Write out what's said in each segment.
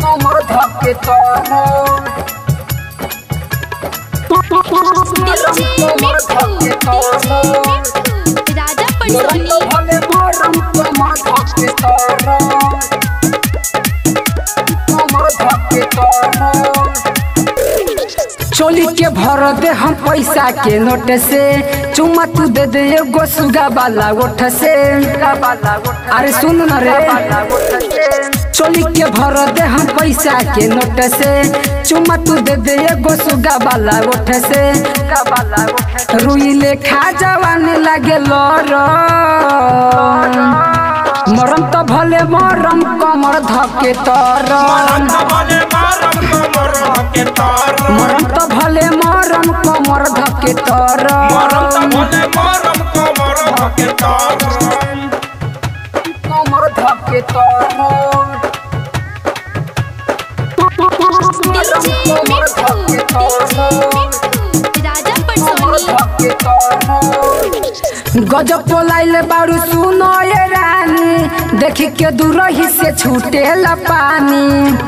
कमर धके तोरो कमर धके तोरो राजा पटसोनी भले मरम कमर धके तोरो कमर धके तोरो चोली के भर दे हम पैसा के नोट से चुम्मा तू दे दे एगो सुगा वाला ओठ से अरे सुन न रे चोली के भर दे हम पैसा के नोट से चुम्मा तू दे दे एगो सुगा वाला ओठ से रुई ले खा जवानी लागे लर मरम तो भले मरम कमर धके तरम मरम तो भले मरम कमर धके तरम कमर धके तरम कमर धके तरम राजा पटसोनी गजब पोलाइले बारू सुनो ये रानी देखी के दूर ही से छूटेला पानी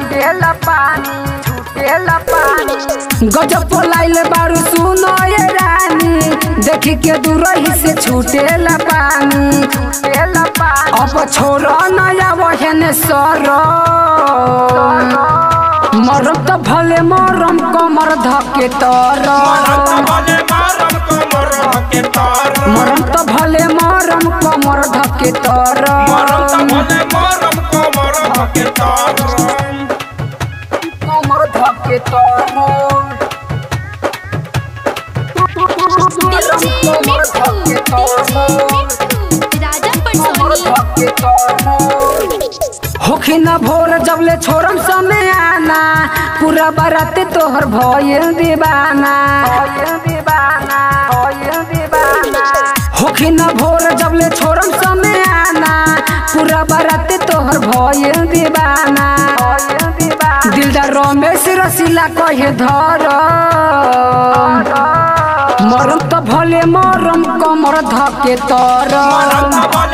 गजब पोलाइले बारू सुनो ये रानी देखी के दूर ही से छूटेला पानी अब छोरो नया वहने सर मरम तो भले मरम कमर धके तरम मरम तो भले मरम कमर धके तरम कमर धके तरम कमर धके तरम राजा पटसोनी होखी न भोर जबले छोरम समय आना पूरा बारात तोहर भयल दीवाना होखी न भोर जबले छोरम समय आना पूरा बारात तोहर भयल दीवाना दिलदार रमेश रसीला कहे धर मरम तो भले मरम कमर धके तरम